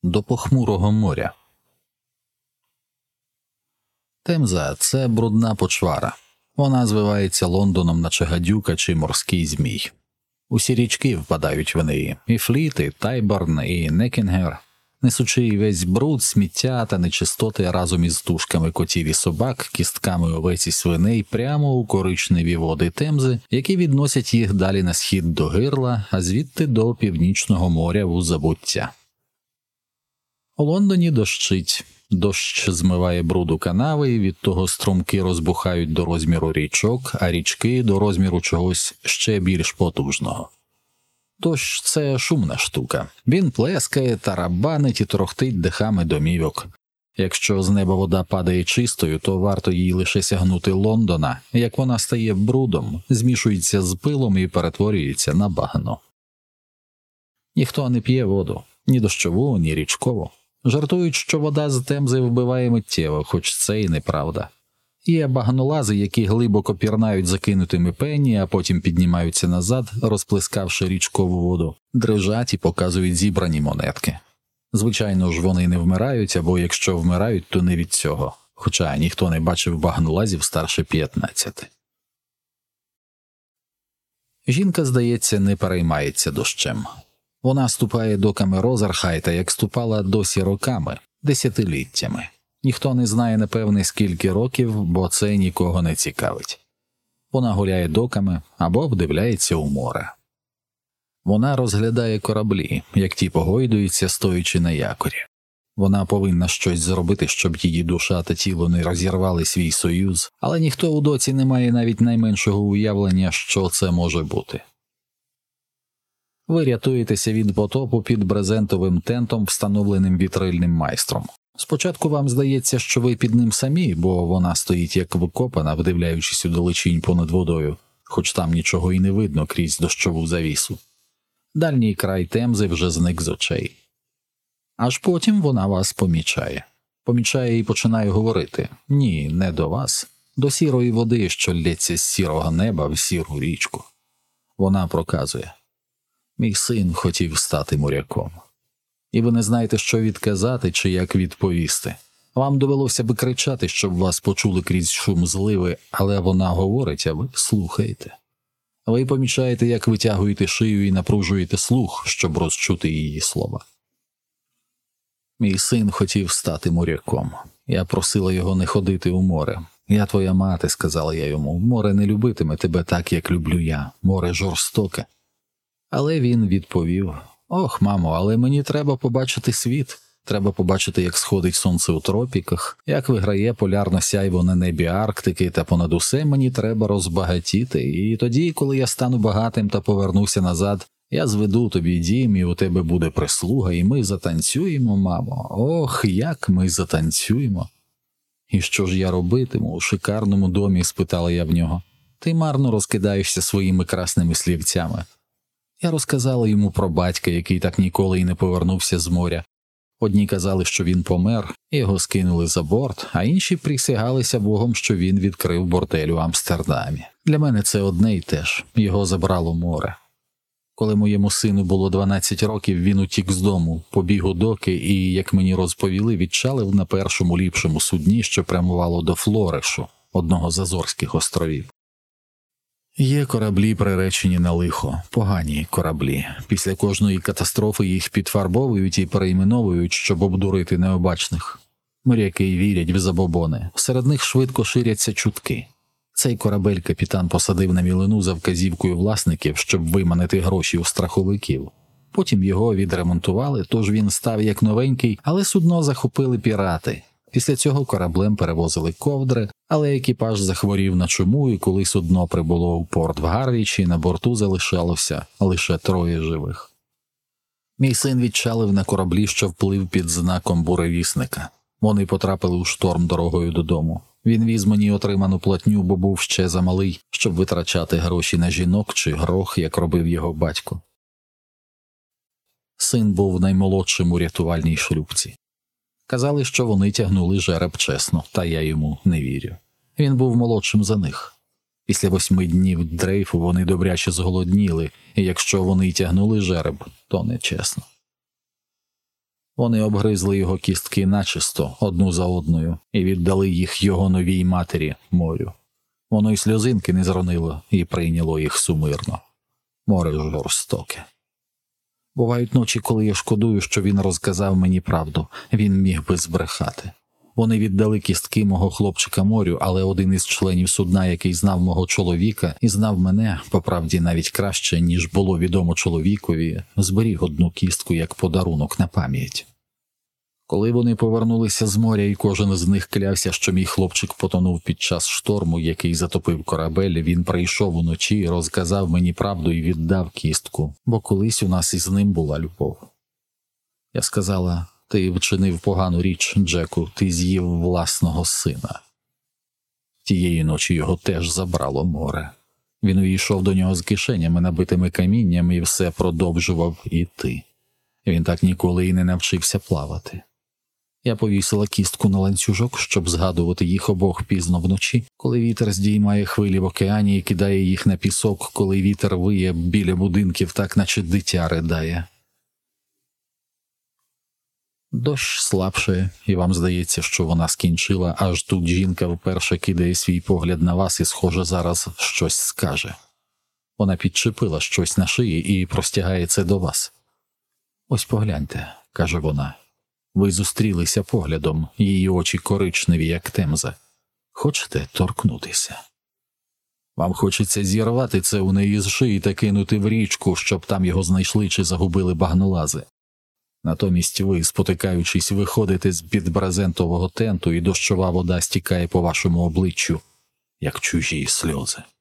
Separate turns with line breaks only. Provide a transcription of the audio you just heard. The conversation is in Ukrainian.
До похмурого моря. Темза – це брудна почвара. Вона звивається Лондоном, наче гадюка чи морський змій. Усі річки впадають в неї – і Фліт, і Тайборн, і Некінгер, несучи весь бруд, сміття та нечистоти разом із тушками котів і собак, кістками овець і свиней прямо у коричневі води Темзи, які відносять їх далі на схід до Гирла, а звідти до Північного моря у забуття. У Лондоні дощить. Дощ змиває бруду канави, і від того струмки розбухають до розміру річок, а річки – до розміру чогось ще більш потужного. Дощ – це шумна штука. Він плескає, тарабанить і торохтить дахами домівок. Якщо з неба вода падає чистою, то варто їй лише сягнути Лондона, як вона стає брудом, змішується з пилом і перетворюється на багно. Ніхто не п'є воду, ні дощову, ні річкову. Жартують, що вода з Темзи вбиває миттєво, хоч це і неправда. Є багнолази, які глибоко пірнають закинутими пенні, а потім піднімаються назад, розплескавши річкову воду, дрижать і показують зібрані монетки. Звичайно ж, вони не вмирають, або якщо вмирають, то не від цього, хоча ніхто не бачив багнолазів старше 15. Жінка, здається, не переймається дощем. Вона ступає доками Розерхайта, як ступала досі роками, десятиліттями. Ніхто не знає, напевне, скільки років, бо це нікого не цікавить. Вона гуляє доками або вдивляється у море. Вона розглядає кораблі, як ті погойдуються, стоячи на якорі. Вона повинна щось зробити, щоб її душа та тіло не розірвали свій союз, але ніхто у доці не має навіть найменшого уявлення, що це може бути. Ви рятуєтеся від потопу під брезентовим тентом, встановленим вітрильним майстром. Спочатку вам здається, що ви під ним самі, бо вона стоїть як викопана, вдивляючись удалечінь понад водою, хоч там нічого і не видно крізь дощову завісу. Дальній край Темзи вже зник з очей. Аж потім вона вас помічає. Помічає і починає говорити: «Ні, не до вас, до сірої води, що лється з сірого неба в сіру річку». Вона проказує: «Мій син хотів стати моряком». І ви не знаєте, що відказати чи як відповісти. Вам довелося би кричати, щоб вас почули крізь шум зливи, але вона говорить, а ви слухаєте. Ви помічаєте, як витягуєте шию і напружуєте слух, щоб розчути її слова. «Мій син хотів стати моряком. Я просила його не ходити у море. Я твоя мати», – сказала я йому, – «море не любитиме тебе так, як люблю я. Море жорстоке». Але він відповів: «Ох, мамо, але мені треба побачити світ. Треба побачити, як сходить сонце у тропіках, як виграє полярне сяйво на небі Арктики, та понад усе мені треба розбагатіти. І тоді, коли я стану багатим та повернуся назад, я зведу тобі дім, і у тебе буде прислуга, і ми затанцюємо, мамо. Ох, як ми затанцюємо!» «І що ж я робитиму у шикарному домі?» – спитала я в нього. «Ти марно розкидаєшся своїми красними слівцями». Я розказала йому про батька, який так ніколи й не повернувся з моря. Одні казали, що він помер, і його скинули за борт, а інші присягалися Богом, що він відкрив бордель у Амстердамі. Для мене це одне й те ж – його забрало море. Коли моєму сину було 12 років, він утік з дому, побіг у доки і, як мені розповіли, відчалив на першому ліпшому судні, що прямувало до Флоришу, одного з Азорських островів. Є кораблі, приречені на лихо, погані кораблі. Після кожної катастрофи їх підфарбовують і перейменовують, щоб обдурити необачних. Моряки вірять в забобони, серед них швидко ширяться чутки. Цей корабель капітан посадив на мілину за вказівкою власників, щоб виманити гроші у страховиків. Потім його відремонтували, тож він став як новенький, але судно захопили пірати. Після цього кораблем перевозили ковдри, але екіпаж захворів на чуму, і коли судно прибуло у порт в Гарвічі, на борту залишалося лише 3 живих. Мій син відчалив на кораблі, що вплив під знаком буревісника. Вони потрапили у шторм дорогою додому. Він віз мені отриману платню, бо був ще замалий, щоб витрачати гроші на жінок чи грох, як робив його батько. Син був наймолодшим у рятувальній шлюпці. Казали, що вони тягнули жереб чесно, та я йому не вірю. Він був молодшим за них. Після 8 днів дрейфу вони добряче зголодніли, і якщо вони й тягнули жереб, то нечесно. Вони обгризли його кістки начисто, одну за одною, і віддали їх його новій матері, морю. Воно й сльозинки не зронило і прийняло їх сумирно. Море жорстоке. Бувають ночі, коли я шкодую, що він розказав мені правду. Він міг би збрехати. Вони віддали кістки мого хлопчика морю, але один із членів судна, який знав мого чоловіка і знав мене, по правді навіть краще, ніж було відомо чоловікові, зберіг одну кістку як подарунок на пам'ять. Коли вони повернулися з моря, і кожен з них клявся, що мій хлопчик потонув під час шторму, який затопив корабель, він прийшов уночі, розказав мені правду і віддав кістку, бо колись у нас із ним була любов. Я сказала: «Ти вчинив погану річ, Джеку, ти з'їв власного сина». Тієї ночі його теж забрало море. Він увійшов до нього з кишенями, набитими камінням, і все продовжував іти. Він так ніколи і не навчився плавати. Я повісила кістку на ланцюжок, щоб згадувати їх обох пізно вночі, коли вітер здіймає хвилі в океані і кидає їх на пісок, коли вітер виє біля будинків, так наче дитя ридає. Дощ слабшає, і вам здається, що вона скінчила, аж тут жінка вперше кидає свій погляд на вас і, схоже, зараз щось скаже. Вона підчепила щось на шиї і простягає це до вас. «Ось погляньте», – каже вона. Ви зустрілися поглядом, її очі коричневі, як темза. Хочете торкнутися? Вам хочеться зірвати це у неї з шиї та кинути в річку, щоб там його знайшли чи загубили багнолази. Натомість ви, спотикаючись, виходите з-під брезентового тенту, і дощова вода стікає по вашому обличчю, як чужі сльози.